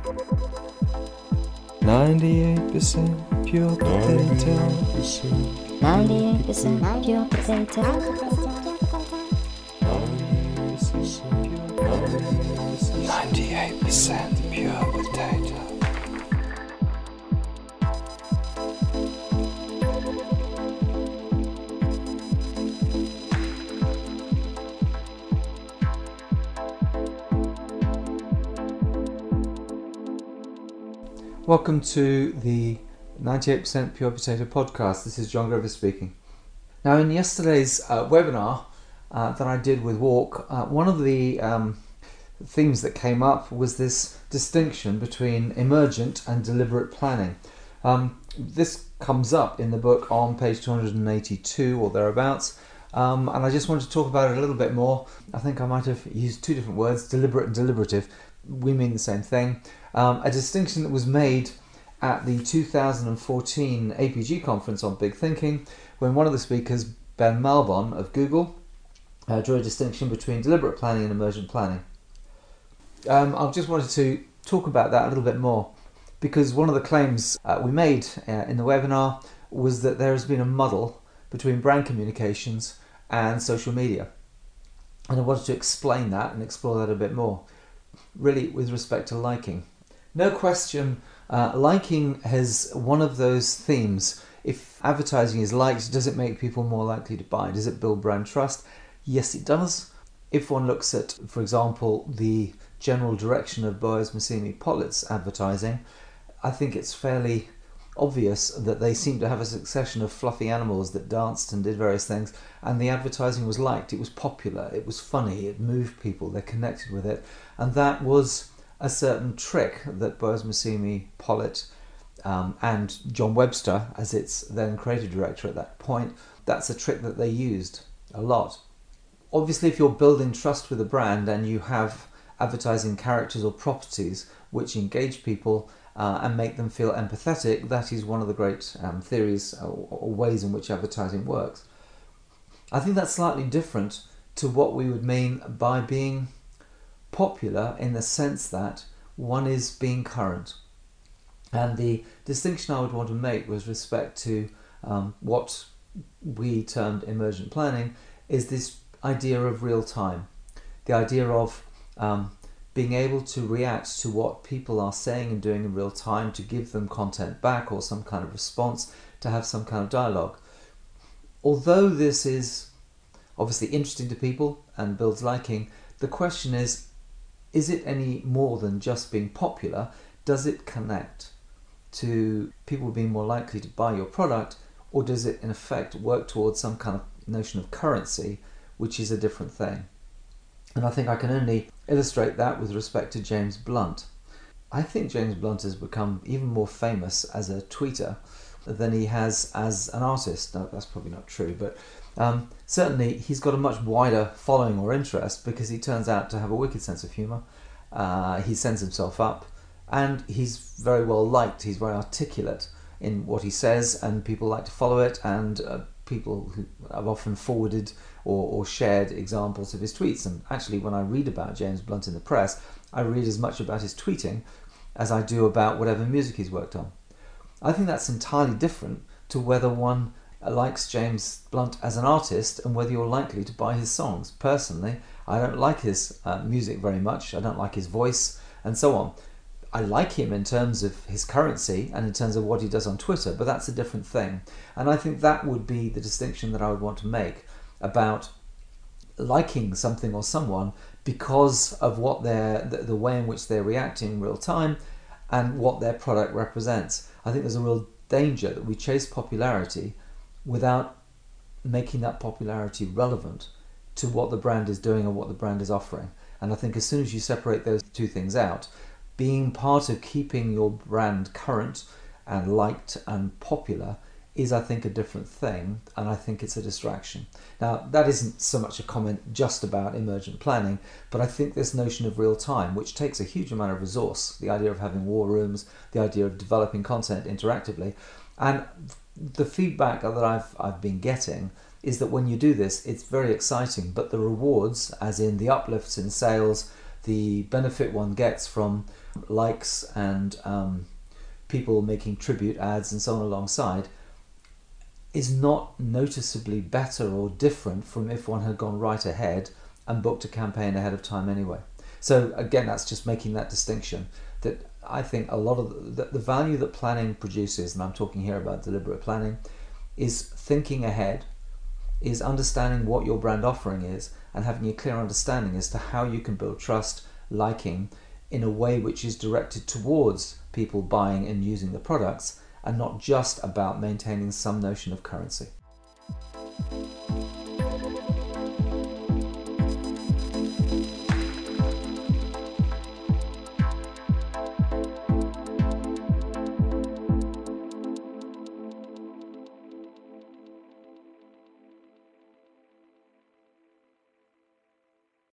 98% pure potato. 98% pure potato. 98% pure potato. Welcome to the 98% Pure Potato podcast. This is John Grover speaking. Now, in yesterday's webinar that I did with Walk, one of the themes that came up was this distinction between emergent and deliberate planning. This comes up in the book on page 282 or thereabouts, and I just wanted to talk about it a little bit more. I think I might have used two different words, deliberate and deliberative. We mean the same thing. A distinction that was made at the 2014 APG conference on Big Thinking, when one of the speakers, Ben Malbon of Google, drew a distinction between deliberate planning and emergent planning. I just wanted to talk about that a little bit more, because one of the claims we made in the webinar was that there has been a muddle between brand communications and social media. And I wanted to explain that and explore that a bit more, really with respect to liking. No question, liking has one of those themes. If advertising is liked, does it make people more likely to buy? Does it build brand trust? Yes, it does. If one looks at, for example, the general direction of Boaz Massimi Pollitt's advertising, I think it's fairly obvious that they seem to have a succession of fluffy animals that danced and did various things, and the advertising was liked, it was popular, it was funny, it moved people, they connected with it, and that was a certain trick that Boaz Massimi Pollitt and John Webster, as its then creative director at that point, that's a trick that they used a lot. Obviously, if you're building trust with a brand and you have advertising characters or properties which engage people and make them feel empathetic, that is one of the great theories or ways in which advertising works. I think that's slightly different to what we would mean by being popular, in the sense that one is being current. And the distinction I would want to make with respect to what we termed emergent planning is this idea of real time, the idea of being able to react to what people are saying and doing in real time, to give them content back or some kind of response, to have some kind of dialogue. Although this is obviously interesting to people and builds liking, the question is it any more than just being popular? Does it connect to people being more likely to buy your product, or does it in effect work towards some kind of notion of currency, which is a different thing? And I think I can only illustrate that with respect to James Blunt. I think James Blunt has become even more famous as a tweeter than he has as an artist. No, that's probably not true, but certainly he's got a much wider following or interest because he turns out to have a wicked sense of humour. He sends himself up, and he's very well liked. He's very articulate in what he says, and people like to follow it, and people who have often forwarded or shared examples of his tweets. And actually, when I read about James Blunt in the press, I read as much about his tweeting as I do about whatever music he's worked on. I think that's entirely different to whether one likes James Blunt as an artist and whether you're likely to buy his songs. Personally, I don't like his music very much. I don't like his voice and so on. I like him in terms of his currency and in terms of what he does on Twitter, but that's a different thing. And I think that would be the distinction that I would want to make about liking something or someone because of what the way in which they're reacting in real time and what their product represents. I think there's a real danger that we chase popularity without making that popularity relevant to what the brand is doing or what the brand is offering. And I think as soon as you separate those two things out, being part of keeping your brand current and liked and popular is, I think, a different thing, and I think it's a distraction. Now, that isn't so much a comment just about emergent planning, but I think this notion of real time, which takes a huge amount of resource, the idea of having war rooms, the idea of developing content interactively, and the feedback that I've been getting is that when you do this, it's very exciting, but the rewards, as in the uplifts in sales, the benefit one gets from likes and people making tribute ads and so on alongside is not noticeably better or different from if one had gone right ahead and booked a campaign ahead of time anyway. So again, that's just making that distinction, that I think a lot of the value that planning produces, and I'm talking here about deliberate planning, is thinking ahead, is understanding what your brand offering is and having a clear understanding as to how you can build trust, liking, in a way which is directed towards people buying and using the products and not just about maintaining some notion of currency.